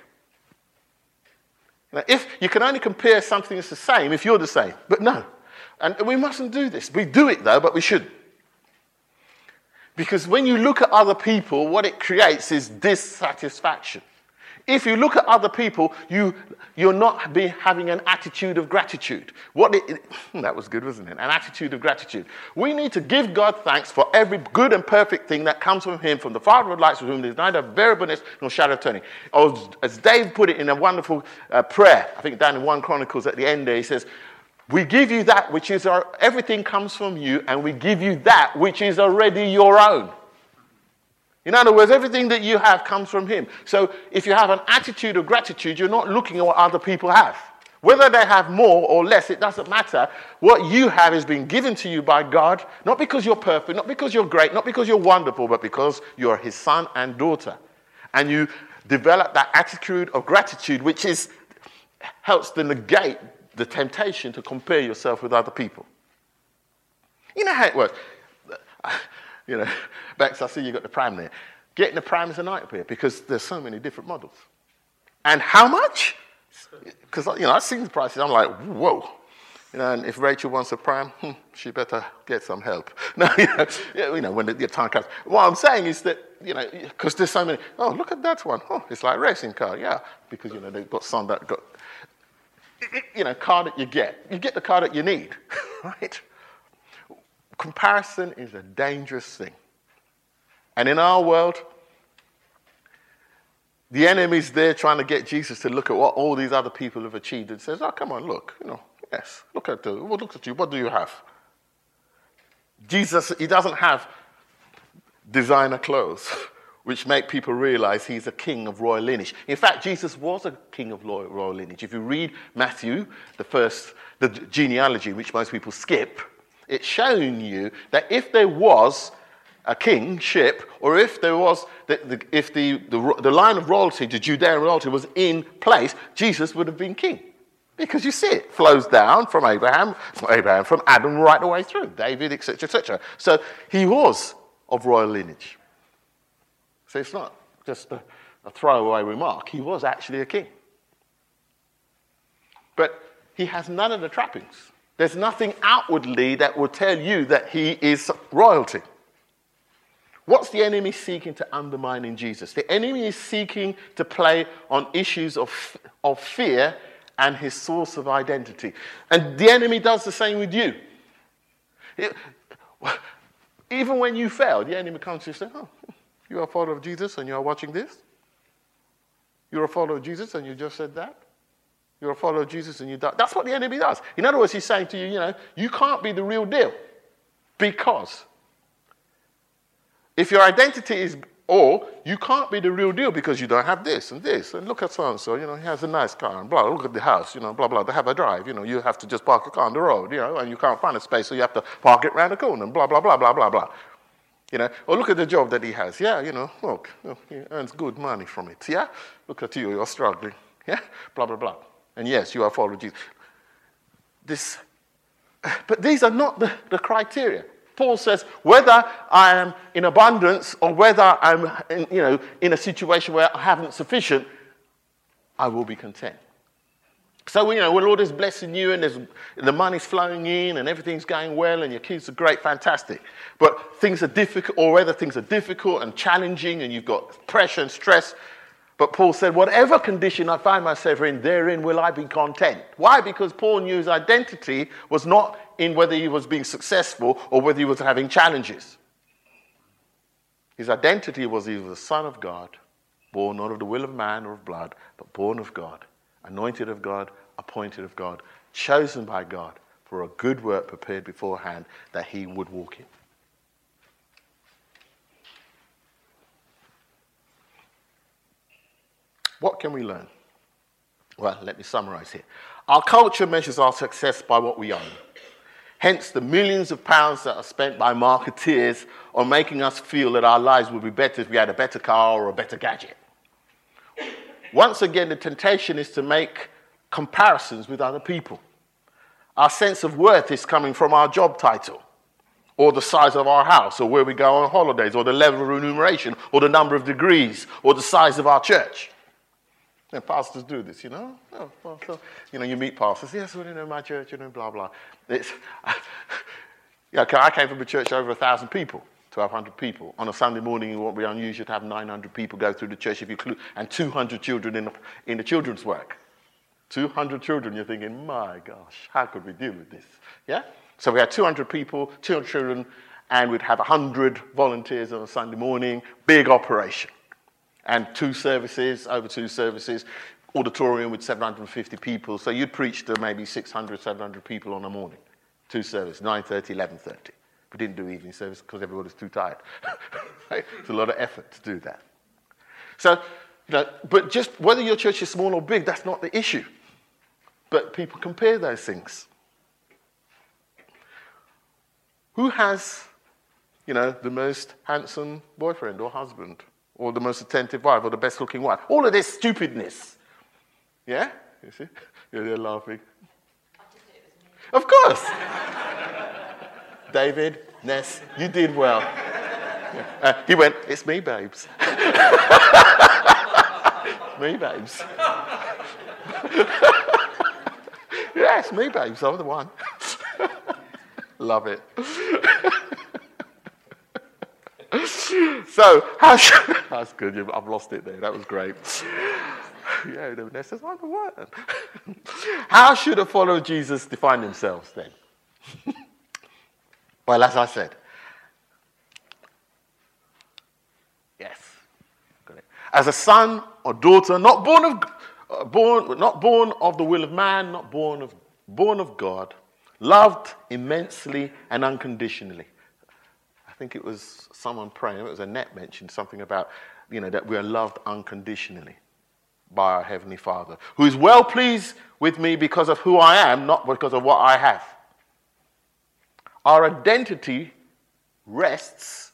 Now, if you can only compare something that's the same if you're the same. But no. And we mustn't do this. We do it though, but we shouldn't. Because when you look at other people, what it creates is dissatisfaction. If you look at other people, you're not having an attitude of gratitude. That was good, wasn't it? An attitude of gratitude. We need to give God thanks for every good and perfect thing that comes from him, from the Father of lights, with whom there is neither variableness nor shadow of turning. Or as Dave put it in a wonderful prayer, I think down in 1 Chronicles at the end there, he says, we give you that which is everything comes from you, and we give you that which is already your own. In other words, everything that you have comes from him. So if you have an attitude of gratitude, you're not looking at what other people have. Whether they have more or less, it doesn't matter. What you have is being given to you by God, not because you're perfect, not because you're great, not because you're wonderful, but because you're his son and daughter. And develop that attitude of gratitude, which helps to negate the temptation to compare yourself with other people. You know how it works. Bex, I see you got the Pram there. Getting the Pram is a nightmare because there's so many different models. And how much? Because, I've seen the prices. I'm like, whoa. And if Rachel wants a Pram, she better get some help. No, when the time comes. What I'm saying is that, because there's so many, oh, look at that one. Oh, it's like a racing car. Yeah, because, they've got some that got, car that you get the car that you need, right? Comparison is a dangerous thing. And in our world, the enemy's there trying to get Jesus to look at what all these other people have achieved and says, oh, come on, look, yes, look at you, what do you have? Jesus, he doesn't have designer clothes, which make people realize he's a king of royal lineage. In fact, Jesus was a king of royal lineage. If you read Matthew, the genealogy, which most people skip, it's showing you that if there was a kingship, or if there was, if the line of royalty, the Judean royalty was in place, Jesus would have been king. Because you see it flows down from from Adam right the way through, David, etc., etc. So he was of royal lineage. So it's not just a throwaway remark. He was actually a king. But he has none of the trappings. There's nothing outwardly that will tell you that he is royalty. What's the enemy seeking to undermine in Jesus? The enemy is seeking to play on issues of fear and his source of identity. And the enemy does the same with you. Even when you fail, the enemy comes to you and says, oh, you are a follower of Jesus and you are watching this? You're a follower of Jesus and you just said that? You're a follower of Jesus and you died? That's what the enemy does. In other words, he's saying to you, you can't be the real deal. Because if your identity is, or you can't be the real deal because you don't have this and this. And look at so-and-so, he has a nice car and blah, look at the house, blah, blah, they have a drive, you have to just park a car on the road, and you can't find a space, so you have to park it around the corner and blah, blah, blah, blah, blah, blah. Or look at the job that he has. Yeah, look, he earns good money from it. Yeah, look at you, you're struggling. Yeah, blah, blah, blah. And yes, you are following Jesus. But these are not the criteria. Paul says, whether I am in abundance or whether I'm in a situation where I haven't sufficient, I will be content. So, when the Lord is blessing you and the money's flowing in and everything's going well and your kids are great, fantastic. But things are difficult, or whether things are difficult and challenging and you've got pressure and stress. But Paul said, whatever condition I find myself in, therein will I be content. Why? Because Paul knew his identity was not in whether he was being successful or whether he was having challenges. His identity was he was the Son of God, born not of the will of man or of blood, but born of God, anointed of God, appointed of God, chosen by God for a good work prepared beforehand that he would walk in. What can we learn? Well, let me summarize here. Our culture measures our success by what we own. Hence, the millions of pounds that are spent by marketeers on making us feel that our lives would be better if we had a better car or a better gadget. Once again, the temptation is to make comparisons with other people. Our sense of worth is coming from our job title, or the size of our house, or where we go on holidays, or the level of remuneration, or the number of degrees, or the size of our church. And pastors do this, Oh, well, so, you meet pastors. Yes, well, my church, blah, blah. I came from a church over 1,000 people, 1,200 people. On a Sunday morning, it won't be unusual to have 900 people go through the church if you include, and 200 children in the children's work. 200 children, you're thinking, my gosh, how could we deal with this? Yeah? So we had 200 people, 200 children, and we'd have 100 volunteers on a Sunday morning, big operation. And over 2 services, auditorium with 750 people. So you'd preach to maybe 600, 700 people on a morning. 2 services, 9:30, 11:30. We didn't do evening service because everybody's too tired. Right? It's a lot of effort to do that. So, but just whether your church is small or big, that's not the issue. But people compare those things. Who has, the most handsome boyfriend or husband? or the most attentive wife, or the best looking wife. All of this stupidness. Yeah? You see? You're laughing. Of course. David, Ness, you did well. He went, it's me, babes. Me, babes. Yeah, it's me, babes. I'm the one. Love it. So, that's good. I've lost it there. That was great. Yeah, Ness says, I'm the one. How should a follower of Jesus define themselves then? Well, as I said, yes, as a son or daughter, not born of the will of man, not born of God, loved immensely and unconditionally. I think it was someone praying. It was Annette mentioned something about, that we are loved unconditionally by our Heavenly Father, who is well pleased with me because of who I am, not because of what I have. Our identity rests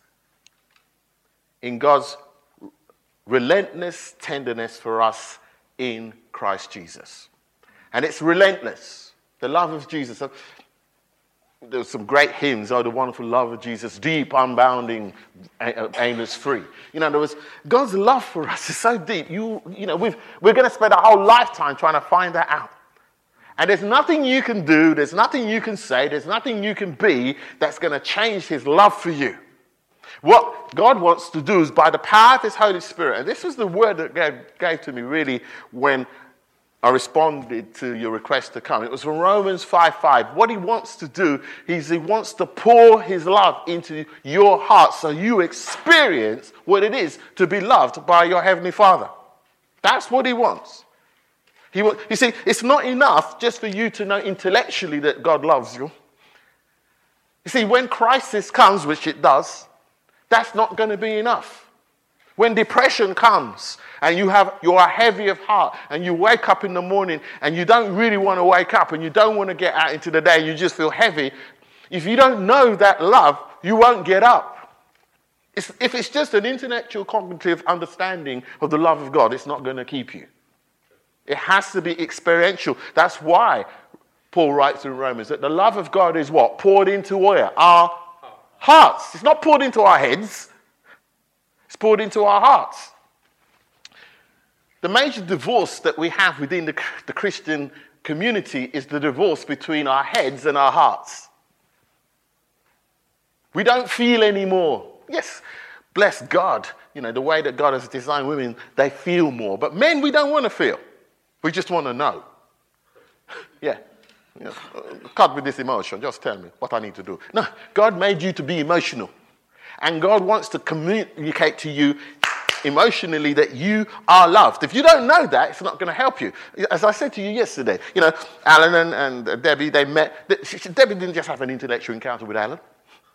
in God's relentless tenderness for us in Christ Jesus. And it's relentless. The love of Jesus. There's some great hymns, the wonderful love of Jesus, deep, unbounding, aimless, free. In other words, God's love for us is so deep. We're going to spend our whole lifetime trying to find that out. And there's nothing you can do, there's nothing you can say, there's nothing you can be that's going to change his love for you. What God wants to do is by the power of his Holy Spirit, and this was the word that God gave to me really when I responded to your request to come. It was from Romans 5:5. What he wants to do is he wants to pour his love into your heart so you experience what it is to be loved by your Heavenly Father. That's what he wants. You see, it's not enough just for you to know intellectually that God loves you. You see, when crisis comes, which it does, that's not going to be enough. When depression comes and you are heavy of heart and you wake up in the morning and you don't really want to wake up and you don't want to get out into the day and you just feel heavy, if you don't know that love, you won't get up. If it's just an intellectual cognitive understanding of the love of God, it's not going to keep you. It has to be experiential. That's why Paul writes in Romans that the love of God is what? Poured into where? Our hearts. It's not poured into our heads. It's poured into our hearts. The major divorce that we have within the Christian community is the divorce between our heads and our hearts. We don't feel anymore. Yes, bless God. The way that God has designed women, they feel more. But men, we don't want to feel. We just want to know. Yeah. Cut with this emotion. Just tell me what I need to do. No, God made you to be emotional. And God wants to communicate to you emotionally that you are loved. If you don't know that, it's not going to help you. As I said to you yesterday, Alan and Debbie, they met. Debbie didn't just have an intellectual encounter with Alan.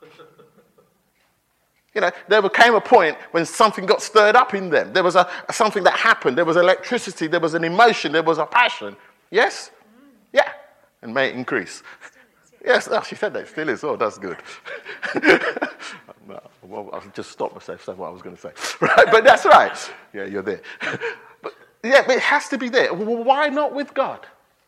There came a point when something got stirred up in them. There was something that happened. There was electricity. There was an emotion. There was a passion. Yes? Yeah. And may it increase. Yes, she said that. It still is. Oh, that's good. Well, I'll just stop myself saying what I was going to say. Right? But that's right. Yeah, you're there. But it has to be there. Well, why not with God?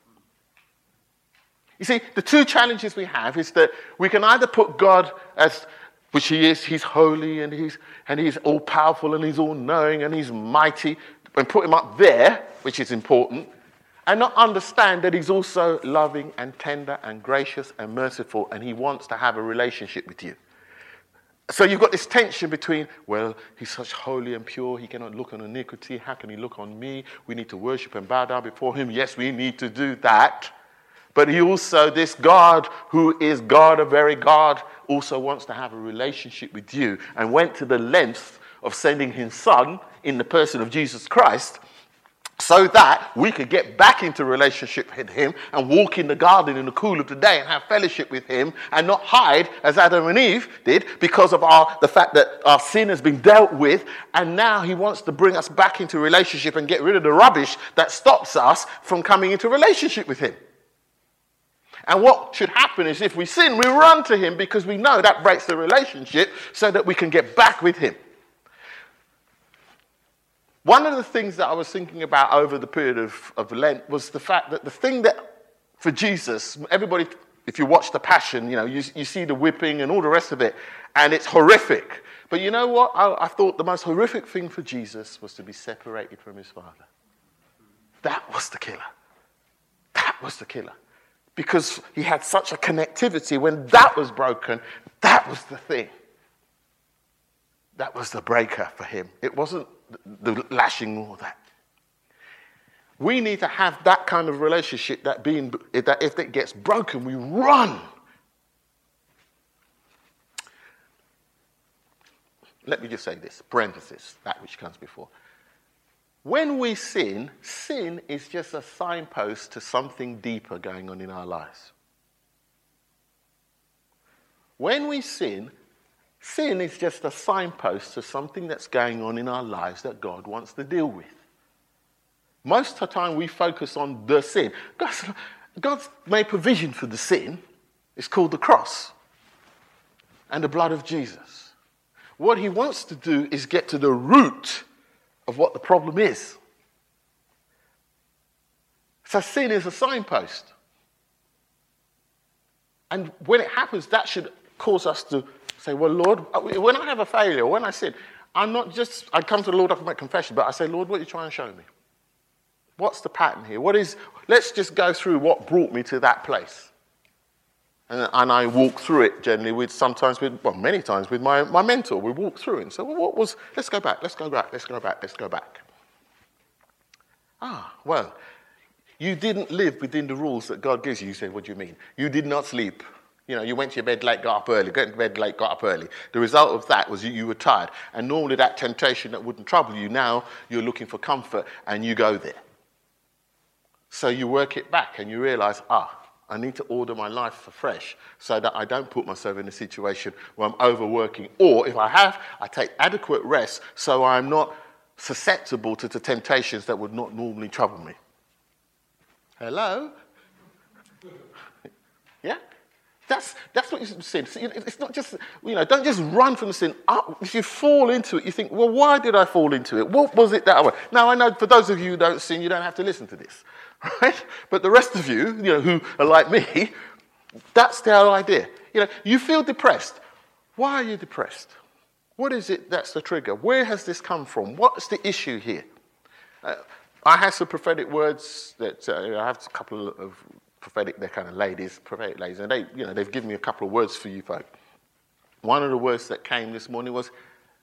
You see, the two challenges we have is that we can either put God as, which he is, he's holy and he's all powerful and he's all knowing and he's mighty, and put him up there, which is important, and not understand that he's also loving and tender and gracious and merciful, and he wants to have a relationship with you. So you've got this tension between, well, he's such holy and pure, he cannot look on iniquity, how can he look on me? We need to worship and bow down before him. Yes, we need to do that. But he also, this God who is God, a very God, also wants to have a relationship with you, and went to the length of sending his son in the person of Jesus Christ so that we could get back into relationship with him and walk in the garden in the cool of the day and have fellowship with him and not hide as Adam and Eve did because of the fact that our sin has been dealt with, and now he wants to bring us back into relationship and get rid of the rubbish that stops us from coming into relationship with him. And what should happen is if we sin, we run to him because we know that breaks the relationship so that we can get back with him. One of the things that I was thinking about over the period of Lent was the fact that the thing that, for Jesus, everybody, if you watch the Passion, you see the whipping and all the rest of it, and it's horrific. But you know what? I thought the most horrific thing for Jesus was to be separated from his Father. That was the killer. That was the killer. Because he had such a connectivity. When that was broken, that was the thing. That was the breaker for him. It wasn't the lashing or that. We need to have that kind of relationship that if it gets broken, we run. Let me just say this, parenthesis, that which comes before. When we sin is just a signpost to something deeper going on in our lives. When we sin is just a signpost to something that's going on in our lives that God wants to deal with. Most of the time we focus on the sin. God's made provision for the sin. It's called the cross and the blood of Jesus. What he wants to do is get to the root of what the problem is. So sin is a signpost. And when it happens, that should cause us to say, well, Lord, when I have a failure, when I sin, I come to the Lord after my confession, but I say, Lord, what are you trying to show me? What's the pattern here? Let's just go through what brought me to that place. And I walk through it generally many times with my mentor. We walk through it and say, well, let's go back. Well, you didn't live within the rules that God gives you. You say, what do you mean? You did not sleep. You went to your bed late, got up early. Got to bed late, got up early. The result of that was you were tired. And normally that temptation that wouldn't trouble you, now you're looking for comfort and you go there. So you work it back and you realize, I need to order my life afresh so that I don't put myself in a situation where I'm overworking. Or if I take adequate rest so I'm not susceptible to the temptations that would not normally trouble me. Hello? Yeah? That's what you said. It's not just, don't just run from the sin. If you fall into it, you think, well, why did I fall into it? What was it that way? Now, I know for those of you who don't sin, you don't have to listen to this. Right? But the rest of you, who are like me, that's the whole idea. You feel depressed. Why are you depressed? What is it that's the trigger? Where has this come from? What's the issue here? I have some prophetic words that I have a couple of prophetic ladies, and they've given me a couple of words for you folk. One of the words that came this morning was,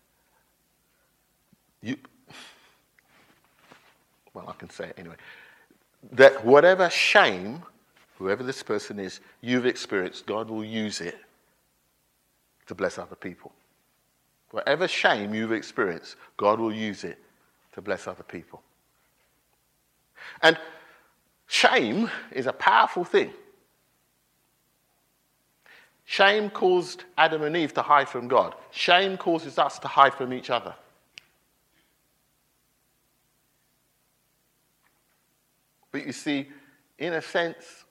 I can say it anyway. That whatever shame, whoever this person is, you've experienced, God will use it to bless other people. Whatever shame you've experienced, God will use it to bless other people. And shame is a powerful thing. Shame caused Adam and Eve to hide from God. Shame causes us to hide from each other. But you see, in a sense,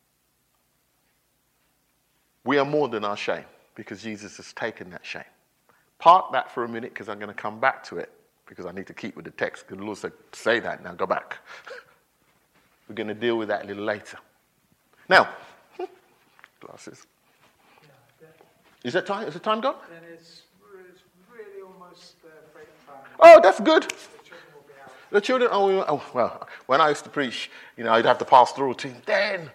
we are more than our shame because Jesus has taken that shame. Park that for a minute because I'm going to come back to it because I need to keep with the text because the Lord said, say that now, go back. We're going to deal with that a little later. Now, glasses. Is that time? Is the time gone? Then it's really almost break time. Oh, that's good. The children will be out. The children, well, when I used to preach, I'd have the pastoral team, then,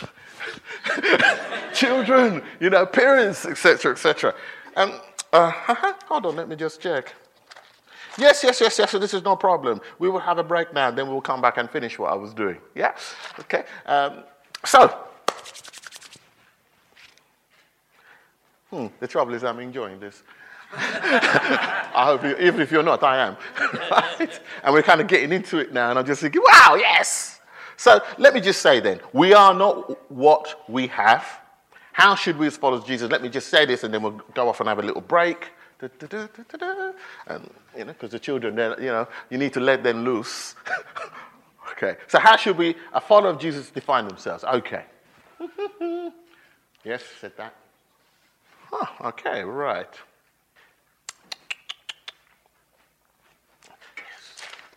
children, parents, etc., etc. Hold on, let me just check. Yes, so this is no problem. We will have a break now, then we'll come back and finish what I was doing. Yeah? Okay. The trouble is I'm enjoying this. I hope even if you're not, I am. Right? And we're kind of getting into it now, and I'm just thinking, wow, yes! So let me just say then, we are not what we have. How should we as followers of Jesus? Let me just say this, and then we'll go off and have a little break. And, because the children, you need to let them loose. Okay, so how should a follower of Jesus, define themselves? Okay. Yes, said that. Oh, okay, right.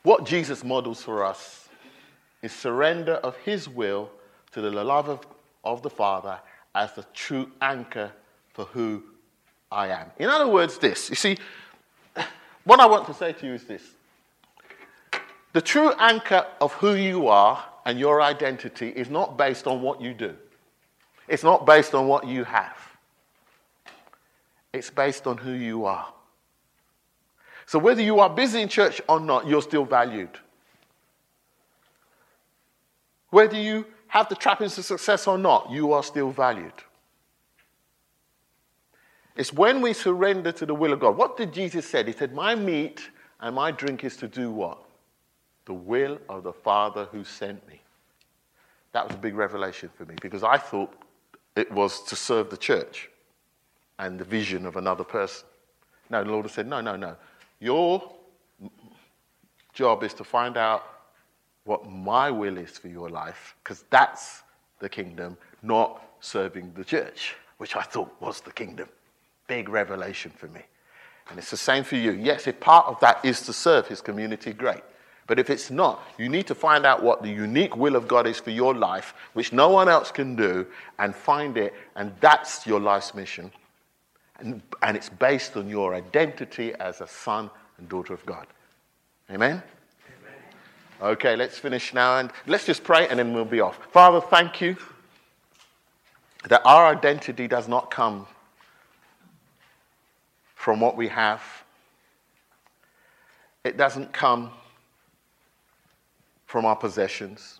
What Jesus models for us is surrender of his will to the love of the Father as the true anchor for who I am. In other words, this. You see, what I want to say to you is this. The true anchor of who you are and your identity is not based on what you do. It's not based on what you have. It's based on who you are. So whether you are busy in church or not, you're still valued. Whether you have the trappings of success or not, you are still valued. It's when we surrender to the will of God. What did Jesus say? He said, my meat and my drink is to do what? The will of the Father who sent me. That was a big revelation for me because I thought it was to serve the church and the vision of another person. No, the Lord said, no. Your job is to find out what my will is for your life, because that's the kingdom, not serving the church, which I thought was the kingdom. Big revelation for me. And it's the same for you. Yes, if part of that is to serve his community, great. But if it's not, you need to find out what the unique will of God is for your life, which no one else can do, and find it, and that's your life's mission. And it's based on your identity as a son and daughter of God. Amen? Okay, let's finish now, and let's just pray, and then we'll be off. Father, thank you that our identity does not come from what we have. It doesn't come from our possessions.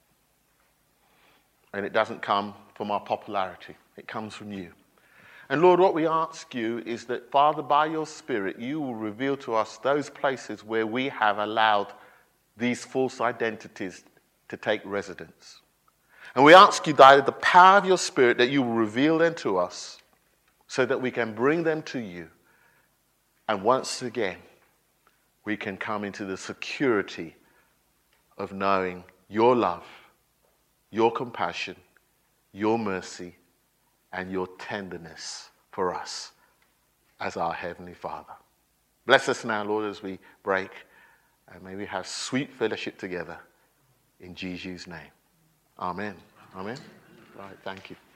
And it doesn't come from our popularity. It comes from you. And Lord, what we ask you is that, Father, by your Spirit, you will reveal to us those places where we have allowed these false identities to take residence. And we ask you, by the power of your Spirit, that you will reveal them to us so that we can bring them to you. And once again, we can come into the security of knowing your love, your compassion, your mercy, and your tenderness for us as our Heavenly Father. Bless us now, Lord, as we break, and may we have sweet fellowship together in Jesus' name. Amen. Amen. All right, thank you.